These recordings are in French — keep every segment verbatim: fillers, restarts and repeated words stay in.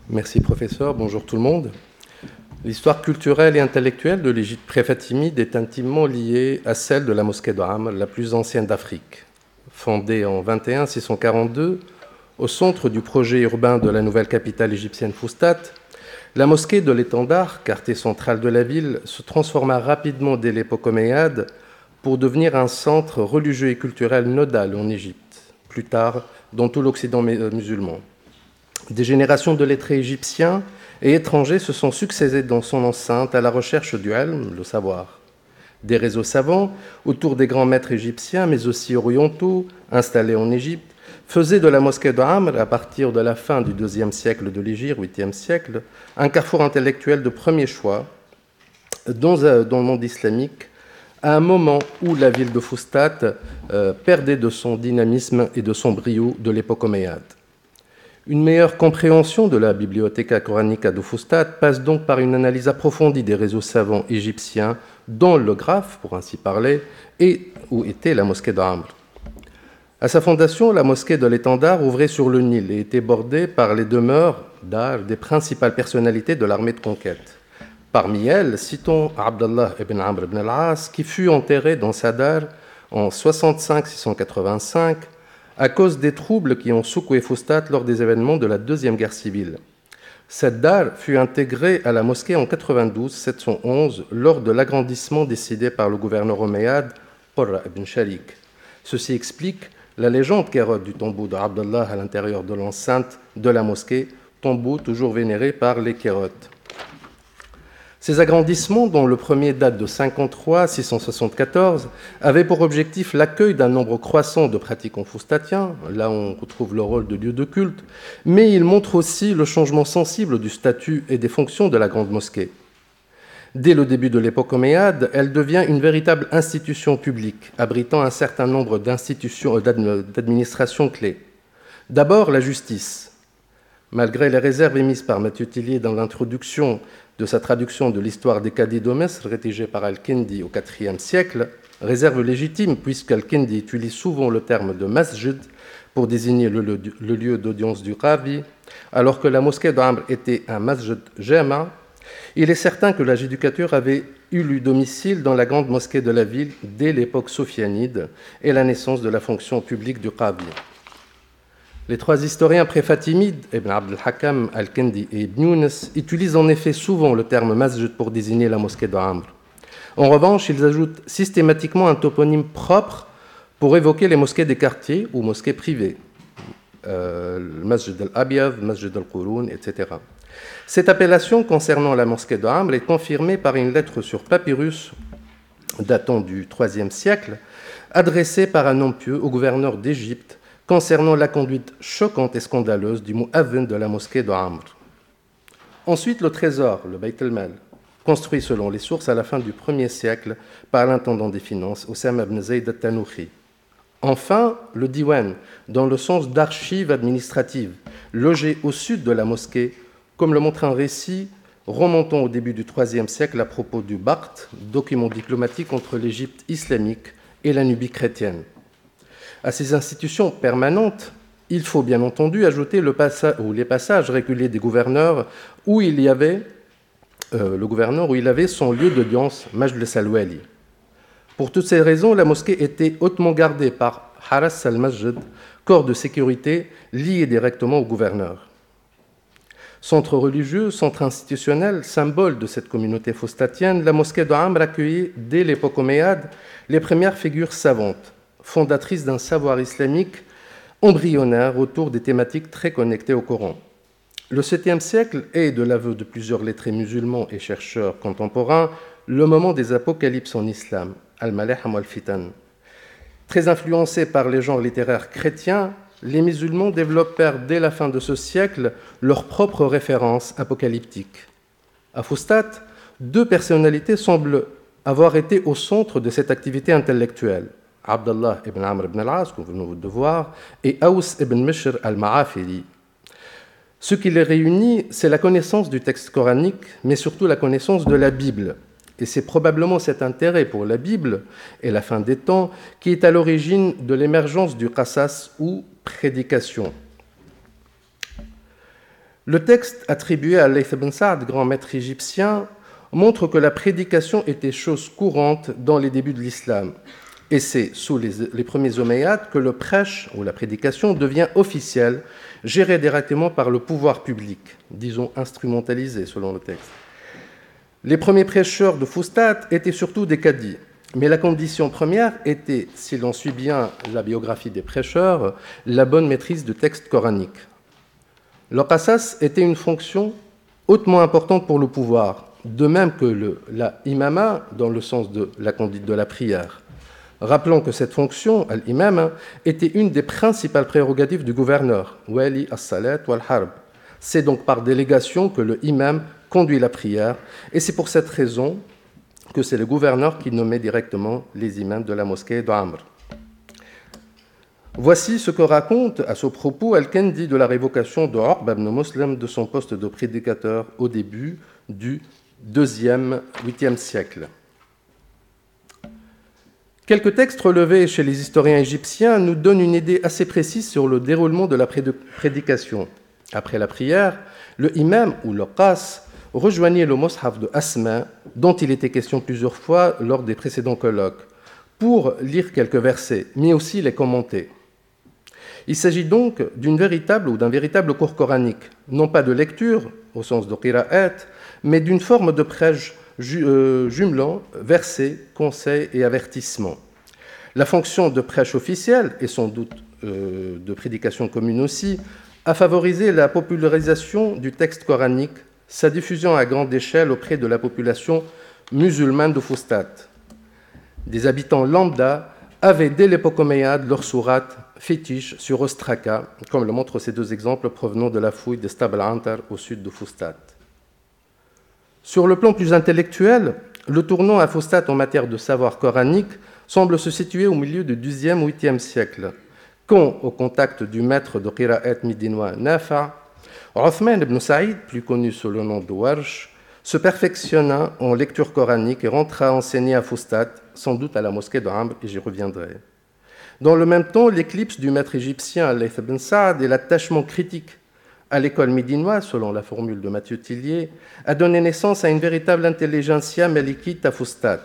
Merci professeur, bonjour tout le monde. L'histoire culturelle et intellectuelle de l'Égypte pré-fatimide est intimement liée à celle de la mosquée de Amr, la plus ancienne d'Afrique. Fondée en vingt et un six cent quarante-deux, au centre du projet urbain de la nouvelle capitale égyptienne Fustat, la mosquée de l'Étendard, quartier central de la ville, se transforma rapidement dès l'époque omeyyade pour devenir un centre religieux et culturel nodal en Égypte, plus tard dans tout l'Occident musulman. Des générations de lettrés égyptiens et étrangers se sont succédés dans son enceinte à la recherche du ilm, le savoir. Des réseaux savants autour des grands maîtres égyptiens, mais aussi orientaux, installés en Égypte, faisaient de la mosquée de Amr, à partir de la fin du deuxième siècle de l'Hégire, huitième siècle, un carrefour intellectuel de premier choix dans, dans le monde islamique, à un moment où la ville de Fustat euh, perdait de son dynamisme et de son brio de l'époque omeyyade. Une meilleure compréhension de la Bibliotheca Coranica de Fustat passe donc par une analyse approfondie des réseaux savants égyptiens dans le Graphe, pour ainsi parler, et où était la mosquée d'Amr. À sa fondation, la mosquée de l'Étendard ouvrait sur le Nil et était bordée par les demeures d'art des principales personnalités de l'armée de conquête. Parmi elles, citons Abdallah ibn Amr ibn al-As, qui fut enterré dans sa dar en soixante-cinq six cent quatre-vingt-cinq, à cause des troubles qui ont secoué Fustat lors des événements de la Deuxième Guerre civile. Cette dar fut intégrée à la mosquée en quatre-vingt-douze sept cent onze lors de l'agrandissement décidé par le gouverneur omeyyade Qurra ibn Sharik. Ceci explique la légende kérote du tombeau d'Abdallah à l'intérieur de l'enceinte de la mosquée, tombeau toujours vénéré par les kérotes. Ces agrandissements, dont le premier date de cinquante-trois six cent soixante-quatorze, avaient pour objectif l'accueil d'un nombre croissant de pratiquants foustatiens, là on retrouve le rôle de lieu de culte, mais ils montrent aussi le changement sensible du statut et des fonctions de la grande mosquée. Dès le début de l'époque omeyyade, elle devient une véritable institution publique, abritant un certain nombre d'institutions, d'administrations clés. D'abord, la justice. Malgré les réserves émises par Mathieu Tillier dans l'introduction de sa traduction de l'histoire des cadis de Mesr, rédigée par Al-Kindi au quatrième siècle, réserve légitime puisque Al-Kindi utilise souvent le terme de masjid pour désigner le, le, le lieu d'audience du qadi, alors que la mosquée d'Amr était un masjid jama. Il est certain que la judicature avait eu lieu domicile dans la grande mosquée de la ville dès l'époque sophianide et la naissance de la fonction publique du qadi. Les trois historiens pré-fatimides, Ibn Abd al-Hakam, Al-Kindi et Ibn Younes, utilisent en effet souvent le terme masjid pour désigner la mosquée d'Amr. En revanche, ils ajoutent systématiquement un toponyme propre pour évoquer les mosquées des quartiers ou mosquées privées, euh, le Masjid al-Abyad, Masjid al-Qurun, et cetera. Cette appellation concernant la mosquée d'Amr est confirmée par une lettre sur papyrus datant du troisième siècle, adressée par un homme pieux au gouverneur d'Égypte, concernant la conduite choquante et scandaleuse du mu'adhin de la mosquée d'Amr. Ensuite, le trésor, le Bayt al-Mal, construit selon les sources à la fin du premier siècle par l'intendant des finances, Oussama ibn Zayd al-Tanouchi. Enfin, le diwan, dans le sens d'archive administrative, logé au sud de la mosquée, comme le montre un récit remontant au début du troisième siècle à propos du Baqt, document diplomatique entre l'Égypte islamique et la Nubie chrétienne. À ces institutions permanentes, il faut bien entendu ajouter le passage, ou les passages réguliers des gouverneurs où il y avait euh, le gouverneur où il avait son lieu d'audience, Majlis al-Wali. Pour toutes ces raisons, la mosquée était hautement gardée par Haras al-Masjid, corps de sécurité lié directement au gouverneur. Centre religieux, centre institutionnel, symbole de cette communauté fustatienne, la mosquée d'Amr accueillait dès l'époque omeyyade les premières figures savantes, fondatrice d'un savoir islamique embryonnaire autour des thématiques très connectées au Coran. Le septième siècle est, de l'aveu de plusieurs lettrés musulmans et chercheurs contemporains, le moment des apocalypses en islam, al-Malaham wal-Fitan. Très influencés par les genres littéraires chrétiens, les musulmans développèrent dès la fin de ce siècle leurs propres références apocalyptiques. À Fustat, deux personnalités semblent avoir été au centre de cette activité intellectuelle. Abdallah ibn Amr ibn al-As, que vous venez de voir, et Aous ibn Mishr al-Ma'afiri. Ce qui les réunit, c'est la connaissance du texte coranique, mais surtout la connaissance de la Bible. Et c'est probablement cet intérêt pour la Bible et la fin des temps qui est à l'origine de l'émergence du qasas ou prédication. Le texte attribué à Layth ibn Sa'd, grand maître égyptien, montre que la prédication était chose courante dans les débuts de l'islam. Et c'est sous les, les premiers Omeyyades que le prêche ou la prédication devient officielle, gérée directement par le pouvoir public, disons instrumentalisé selon le texte. Les premiers prêcheurs de Fustat étaient surtout des cadis, mais la condition première était, si l'on suit bien la biographie des prêcheurs, la bonne maîtrise du texte coranique. Le qasas était une fonction hautement importante pour le pouvoir, de même que le, la imama dans le sens de la conduite de la prière. Rappelons que cette fonction, al-imam, était une des principales prérogatives du gouverneur, wali as-salat wal-harb. C'est donc par délégation que le imam conduit la prière, et c'est pour cette raison que c'est le gouverneur qui nommait directement les imams de la mosquée d'Amr. Voici ce que raconte à ce propos Al-Kendi de la révocation de Uqba ibn Muslim de son poste de prédicateur au début du deuxième, huitième siècle. Quelques textes relevés chez les historiens égyptiens nous donnent une idée assez précise sur le déroulement de la prédication. Après la prière, le imam ou le qas rejoignait le mushaf de Asma, dont il était question plusieurs fois lors des précédents colloques, pour lire quelques versets, mais aussi les commenter. Il s'agit donc d'une véritable ou d'un véritable cours coranique, non pas de lecture, au sens de qira'at, mais d'une forme de prêche jumelant versets, conseils et avertissements. La fonction de prêche officielle, et sans doute euh, de prédication commune aussi, a favorisé la popularisation du texte coranique, sa diffusion à grande échelle auprès de la population musulmane de Fustat. Des habitants lambda avaient dès l'époque omeyyade leur sourate fétiche sur Ostraka, comme le montrent ces deux exemples provenant de la fouille de Stab al-Antar au sud de Fustat. Sur le plan plus intellectuel, le tournant à Fustat en matière de savoir coranique semble se situer au milieu du douzième huitième siècle, quand, au contact du maître de qira'at midinois Nafa', Uthman ibn Saïd, plus connu sous le nom de Warsh, se perfectionna en lecture coranique et rentra enseigner à Fustat, sans doute à la mosquée de Amr, et j'y reviendrai. Dans le même temps, l'éclipse du maître égyptien Layth ibn Sa'd et l'attachement critique à l'école médinoise, selon la formule de Mathieu Tillier, a donné naissance à une véritable intelligentsia malikite à Fustat.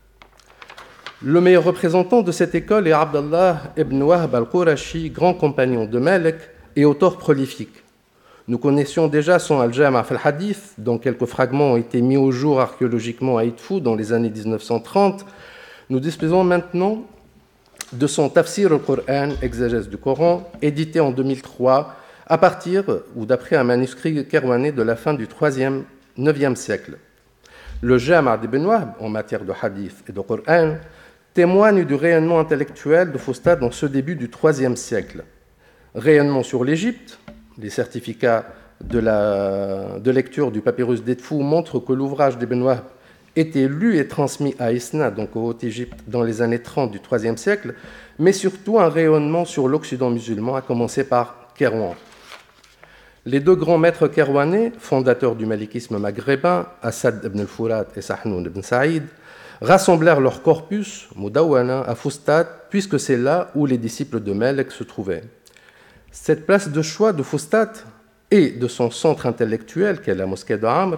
Le meilleur représentant de cette école est Abdallah ibn Wahb al-Qurashi, grand compagnon de Malik et auteur prolifique. Nous connaissions déjà son Al-Jama' al-Hadith, dont quelques fragments ont été mis au jour archéologiquement à Idfou dans les années dix-neuf cent trente. Nous disposons maintenant de son Tafsir al-Qur'an, exégèse du Coran, édité en deux mille trois, à partir ou d'après un manuscrit kerouanais de la fin du troisième, neuvième siècle. Le Jama' d'Ibn Wahb, en matière de hadith et de Qur'an, témoigne du rayonnement intellectuel de Fustat dans ce début du troisième siècle. Rayonnement sur l'Égypte, les certificats de, la, de lecture du papyrus d'Edfou montrent que l'ouvrage d'Ibn Wahb était lu et transmis à Isna, donc au Haute-Égypte, dans les années trente du troisième siècle, mais surtout un rayonnement sur l'Occident musulman, à commencer par Kérouan. Les deux grands maîtres kérouanais, fondateurs du malikisme maghrébin, Assad ibn al-Furat et Sahnoun ibn Saïd, rassemblèrent leur corpus, Mudawwana, à Fustat, puisque c'est là où les disciples de Malik se trouvaient. Cette place de choix de Fustat et de son centre intellectuel, qu'est la mosquée de Amr,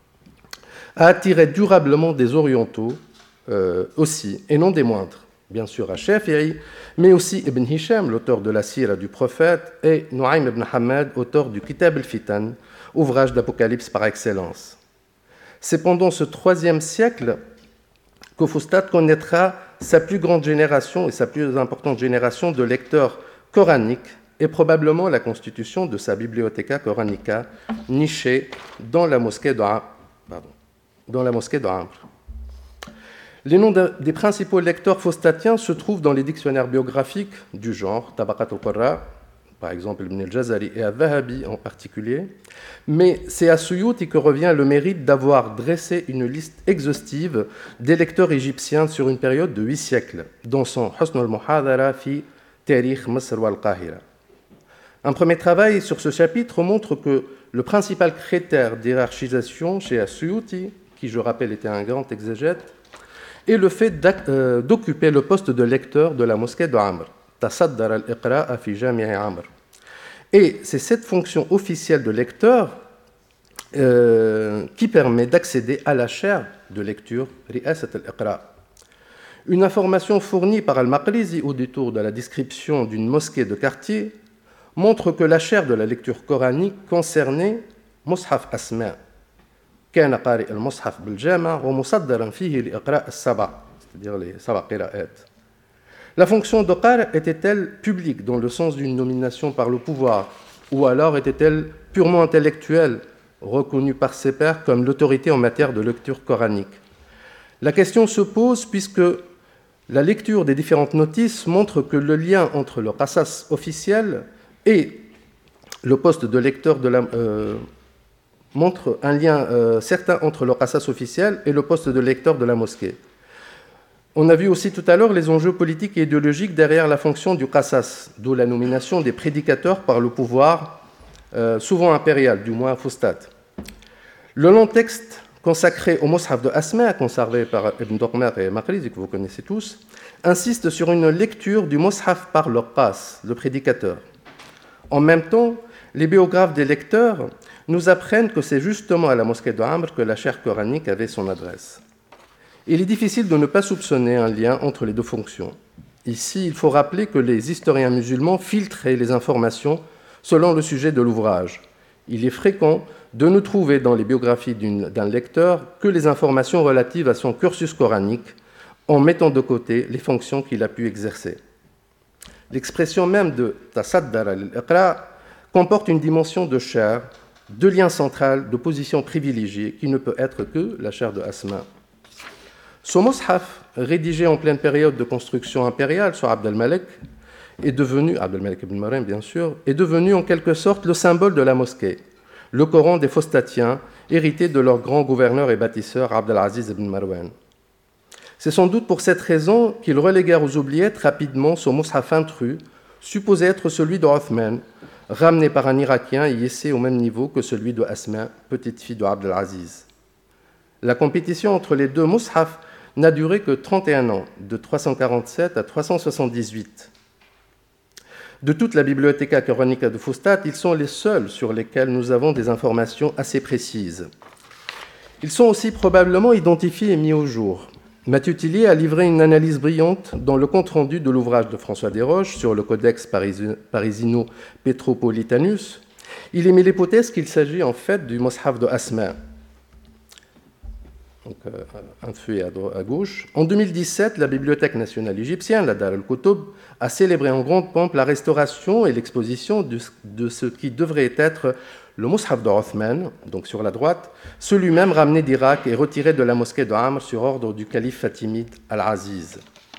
a attiré durablement des orientaux euh, aussi, et non des moindres. Bien sûr à Shafi'i, mais aussi Ibn Hisham, l'auteur de la Sira du prophète, et Nu'aym ibn Hamad, auteur du Kitab al-Fitan, ouvrage d'Apocalypse par excellence. C'est pendant ce troisième siècle que Fustat connaîtra sa plus grande génération et sa plus importante génération de lecteurs coraniques, et probablement la constitution de sa Bibliotheca Coranica, nichée dans la mosquée de, Pardon, dans la mosquée de Amr. Les noms de, des principaux lecteurs fustatiens se trouvent dans les dictionnaires biographiques du genre, Tabaqat al-Qurra, par exemple Ibn al-Jazari et al-Zahabi en particulier, mais c'est à Suyuti que revient le mérite d'avoir dressé une liste exhaustive des lecteurs égyptiens sur une période de huit siècles, dont son Husn al-Muhadara fi Tarikh Misr wal-Qahira. Un premier travail sur ce chapitre montre que le principal critère d'hiérarchisation chez As-Suyuti, qui je rappelle était un grand exégète, est le fait d'occuper le poste de lecteur de la mosquée de Amr, Tasaddar al-Iqra'a fi Jami' Amr. Et c'est cette fonction officielle de lecteur euh, qui permet d'accéder à la chaire de lecture, Ri'asat al-Iqra'. Une information fournie par Al-Maqrizi au détour de la description d'une mosquée de quartier montre que la chaire de la lecture coranique concernait Mushaf Asma. كان قارئ المصحف بالجامع ومصدرا فيه لإقراء السبع, c'est-à-dire les sab'a qira'at. La fonction de qari' était-elle publique dans le sens d'une nomination par le pouvoir, ou alors était-elle purement intellectuelle, reconnue par ses pairs comme l'autorité en matière de lecture coranique? La question se pose puisque la lecture des différentes notices montre que le lien entre le qasas officiel et le poste de lecteur de la... Euh, montre un lien euh, certain entre le qasas officiel et le poste de lecteur de la mosquée. On a vu aussi tout à l'heure les enjeux politiques et idéologiques derrière la fonction du qasas, d'où la nomination des prédicateurs par le pouvoir, euh, souvent impérial, du moins fustat. Le long texte consacré au Mus'haf de Asma, conservé par Ibn Doqmer et Maqrizi, que vous connaissez tous, insiste sur une lecture du Mus'haf par le qas, le prédicateur. En même temps, les biographes des lecteurs nous apprennent que c'est justement à la mosquée de Amr que la chaire coranique avait son adresse. Il est difficile de ne pas soupçonner un lien entre les deux fonctions. Ici, il faut rappeler que les historiens musulmans filtraient les informations selon le sujet de l'ouvrage. Il est fréquent de ne trouver dans les biographies d'un lecteur que les informations relatives à son cursus coranique, en mettant de côté les fonctions qu'il a pu exercer. L'expression même de « tasaddar al-iqra' » comporte une dimension de chaire, de lien central, de position privilégiée, qui ne peut être que la chaire de Asma. Ce mushaf, rédigé en pleine période de construction impériale sur Abd al-Malik, est devenu, Abd al-Malik ibn Marwan bien sûr, est devenu en quelque sorte le symbole de la mosquée, le Coran des Phostatiens, hérité de leur grand gouverneur et bâtisseur Abd al-Aziz ibn Marwan. C'est sans doute pour cette raison qu'ils reléguèrent aux oubliettes rapidement ce mushaf intrus, supposé être celui d'Othman, ramené par un Irakien et hissé au même niveau que celui de Asma, petite fille de Abd al-Aziz. La compétition entre les deux mushafs n'a duré que trente et un ans, de trois cent quarante-sept à trois cent soixante-dix-huit. De toute la Bibliotheca Coranica de Fustat, ils sont les seuls sur lesquels nous avons des informations assez précises. Ils sont aussi probablement identifiés et mis au jour. Mathieu Tillier a livré une analyse brillante dans le compte-rendu de l'ouvrage de François Desroches sur le Codex Parisino-Petropolitanus. Il émet l'hypothèse qu'il s'agit en fait du Mushaf de Asma. Donc, euh, un feuillet à, à gauche. En deux mille dix-sept, la Bibliothèque nationale égyptienne, la Dar al-Kutub, a célébré en grande pompe la restauration et l'exposition de, de ce qui devrait être le Mushaf de Othman, donc sur la droite, celui-même ramené d'Irak et retiré de la mosquée de Amr sur ordre du calife fatimide Al-Aziz.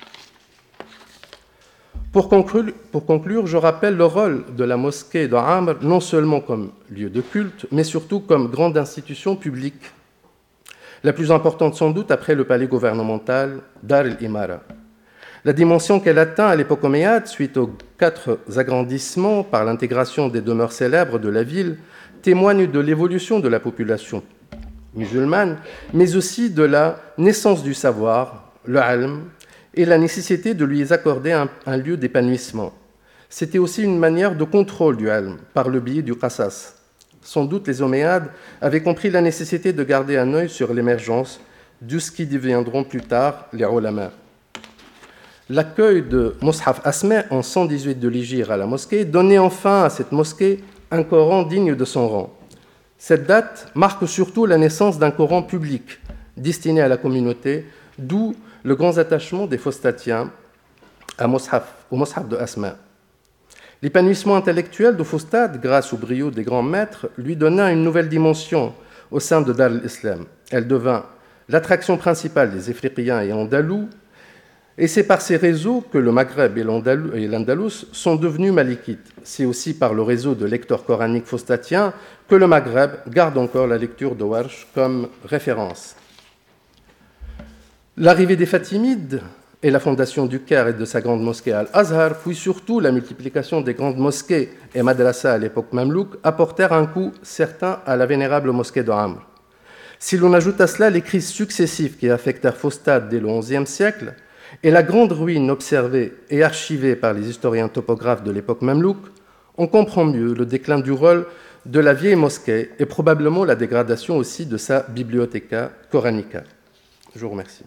Pour conclure, pour conclure, je rappelle le rôle de la mosquée de Amr, non seulement comme lieu de culte, mais surtout comme grande institution publique, la plus importante sans doute après le palais gouvernemental Dar el-Imara. La dimension qu'elle atteint à l'époque omeyyade, suite aux quatre agrandissements par l'intégration des demeures célèbres de la ville, témoigne de l'évolution de la population musulmane, mais aussi de la naissance du savoir, le ilm, et la nécessité de lui accorder un, un lieu d'épanouissement. C'était aussi une manière de contrôle du ilm, par le biais du qasas. Sans doute les Omeyyades avaient compris la nécessité de garder un œil sur l'émergence de ce qui deviendront plus tard les ulama. L'accueil de Mushaf Asma en cent dix-huit de l'Hégire à la mosquée donnait enfin à cette mosquée un Coran digne de son rang. Cette date marque surtout la naissance d'un Coran public destiné à la communauté, d'où le grand attachement des Phostatiens à Mushaf, au Mushaf de Asma. L'épanouissement intellectuel de Fustat, grâce au brio des grands maîtres, lui donna une nouvelle dimension au sein de Dar al-Islam. Elle devint l'attraction principale des Ifriqiens et Andalous, et c'est par ces réseaux que le Maghreb et l'Andalous sont devenus malikites. C'est aussi par le réseau de lecteurs coraniques fostatiens que le Maghreb garde encore la lecture de Warsh comme référence. L'arrivée des Fatimides et la fondation du Caire et de sa grande mosquée Al-Azhar, puis surtout la multiplication des grandes mosquées et madrasas à l'époque mamelouk, apportèrent un coup certain à la vénérable mosquée de Amr. Si l'on ajoute à cela les crises successives qui affectèrent Fustat dès le onzième siècle, et la grande ruine observée et archivée par les historiens topographes de l'époque mamelouk, on comprend mieux le déclin du rôle de la vieille mosquée et probablement la dégradation aussi de sa bibliotheca coranica. Je vous remercie.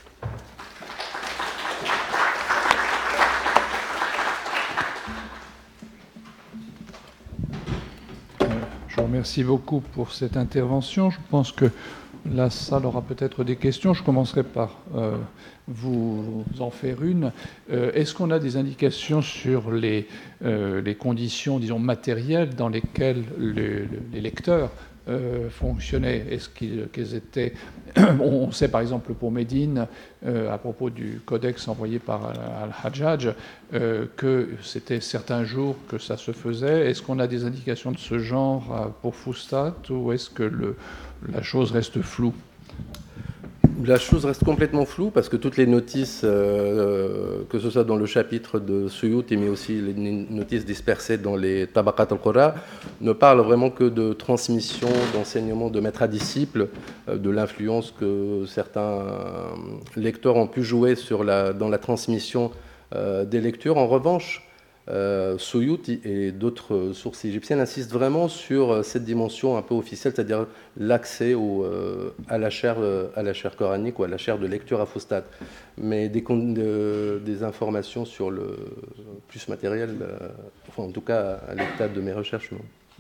Je vous remercie beaucoup pour cette intervention. Je pense que la salle aura peut-être des questions. Je commencerai par euh, vous en faire une. Euh, Est-ce qu'on a des indications sur les, euh, les conditions, disons, matérielles dans lesquelles les, les lecteurs euh, fonctionnaient? Est-ce qu'ils qu'ils étaient... On sait par exemple pour Médine, euh, à propos du codex envoyé par Al-Hajjaj, euh, que c'était certains jours que ça se faisait. Est-ce qu'on a des indications de ce genre euh, pour Fustat, ou est-ce que le, la chose reste floue? La chose reste complètement floue parce que toutes les notices, euh, que ce soit dans le chapitre de Suyuti, mais aussi les notices dispersées dans les Tabaqat al-Qurra, ne parlent vraiment que de transmission, d'enseignement de maître à disciple, euh, de l'influence que certains lecteurs ont pu jouer sur la, dans la transmission euh, des lectures. En revanche, Euh, Suyuti et d'autres sources égyptiennes insistent vraiment sur cette dimension un peu officielle, c'est-à-dire l'accès au, euh, à, la chaire, à la chaire coranique ou à la chaire de lecture à Fustat. Mais des, de, des informations sur le plus matériel, euh, enfin, en tout cas à l'état de mes recherches, non.